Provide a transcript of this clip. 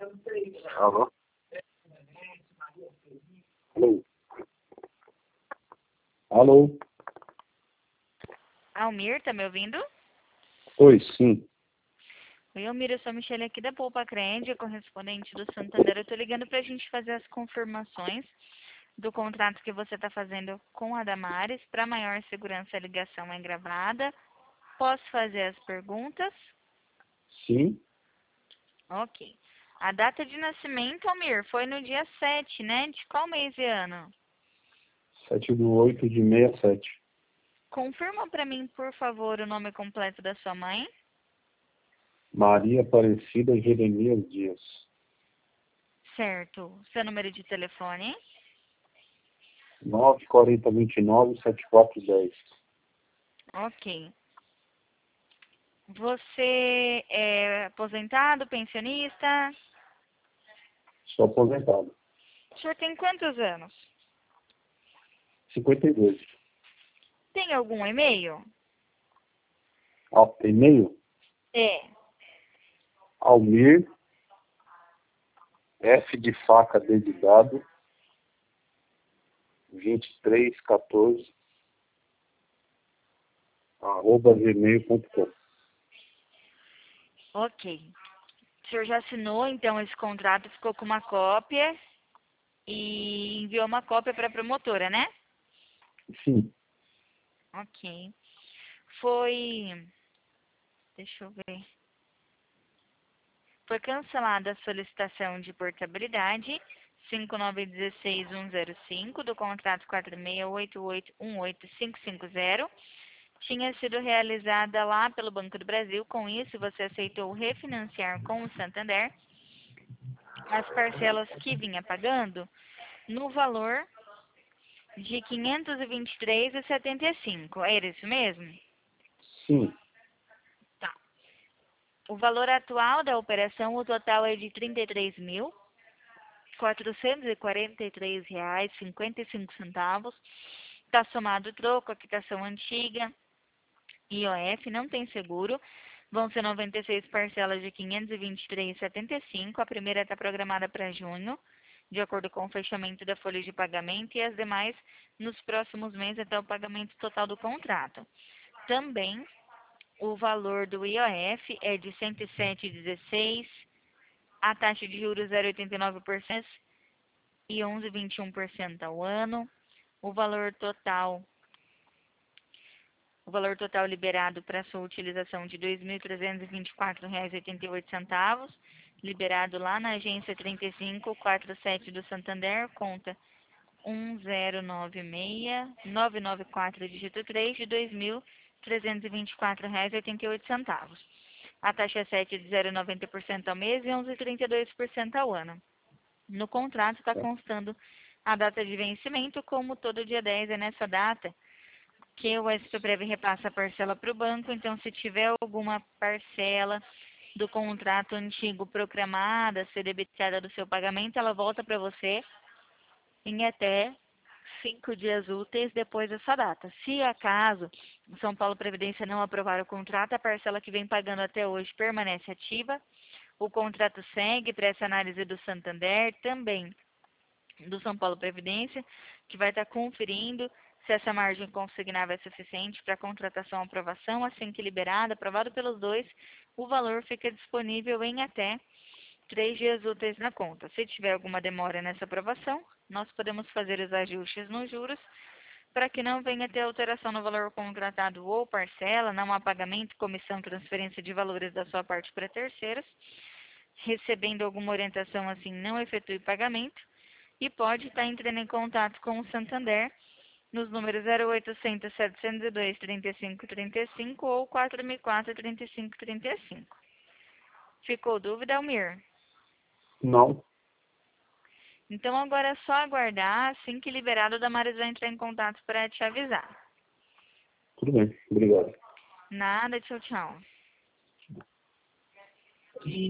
Alô? Alô? Alô? Almir, tá me ouvindo? Oi, sim. Oi, Almir, eu sou a Michelle aqui da Poupa Crédito, correspondente do Santander. Eu tô ligando pra gente fazer as confirmações do contrato que você tá fazendo com a Damares. Para maior segurança, a ligação é gravada. Posso fazer as perguntas? Sim. Ok. A data de nascimento, Almir, foi no dia 7, né? De qual mês e ano? 7/8/67. Confirma pra mim, por favor, o nome completo da sua mãe. Maria Aparecida Jeremias Dias. Certo. Seu número de telefone? 94029-7410. Ok. Você é aposentado, pensionista? Sou aposentado. O senhor tem quantos anos? 52. Tem algum e-mail? E-mail? É. Almir, F de faca, D de dado, 2314, @gmail.com. Ok. O senhor já assinou, então, esse contrato, ficou com uma cópia e enviou uma cópia para a promotora, né? Sim. Ok. Foi. Deixa eu ver. Foi cancelada a solicitação de portabilidade 5916105 do contrato 4688185550. Tinha sido realizada lá pelo Banco do Brasil. Com isso, você aceitou refinanciar com o Santander as parcelas que vinha pagando no valor de R$ 523,75. Era isso mesmo? Sim. Tá. O valor atual da operação, o total é de R$ 33.443,55. Está somado o troco, a quitação antiga, IOF, não tem seguro. Vão ser 96 parcelas de R$ 523,75. A primeira está programada para junho, de acordo com o fechamento da folha de pagamento, e as demais nos próximos meses até o pagamento total do contrato. Também o valor do IOF é de 107,16, a taxa de juros 0,89% e 11,21% ao ano. O valor total liberado para sua utilização de R$ 2.324,88, liberado lá na agência 3547 do Santander, conta 1096994, dígito 3, de R$ 2.324,88. A taxa é 7 de 0,90% ao mês e 11,32% ao ano. No contrato está constando a data de vencimento, como todo dia 10 é nessa data que o SPPrev repassa a parcela para o banco. Então, se tiver alguma parcela do contrato antigo programada, ser debitada do seu pagamento, ela volta para você em até 5 dias úteis depois dessa data. Se acaso o São Paulo Previdência não aprovar o contrato, a parcela que vem pagando até hoje permanece ativa. O contrato segue para essa análise do Santander, também do São Paulo Previdência, que vai estar conferindo se essa margem consignável é suficiente para a contratação ou aprovação. Assim que liberada, aprovado pelos dois, o valor fica disponível em até 3 dias úteis na conta. Se tiver alguma demora nessa aprovação, nós podemos fazer os ajustes nos juros para que não venha ter alteração no valor contratado ou parcela, não há pagamento, comissão, transferência de valores da sua parte para terceiros. Recebendo alguma orientação assim, não efetue pagamento, e pode estar entrando em contato com o Santander nos números 0800 702 3535 ou 4004 3535. Ficou dúvida, Almir? Não. Então agora é só aguardar. Assim que liberado, a Damares vai entrar em contato para te avisar. Tudo bem. Obrigado. Nada, tchau, tchau.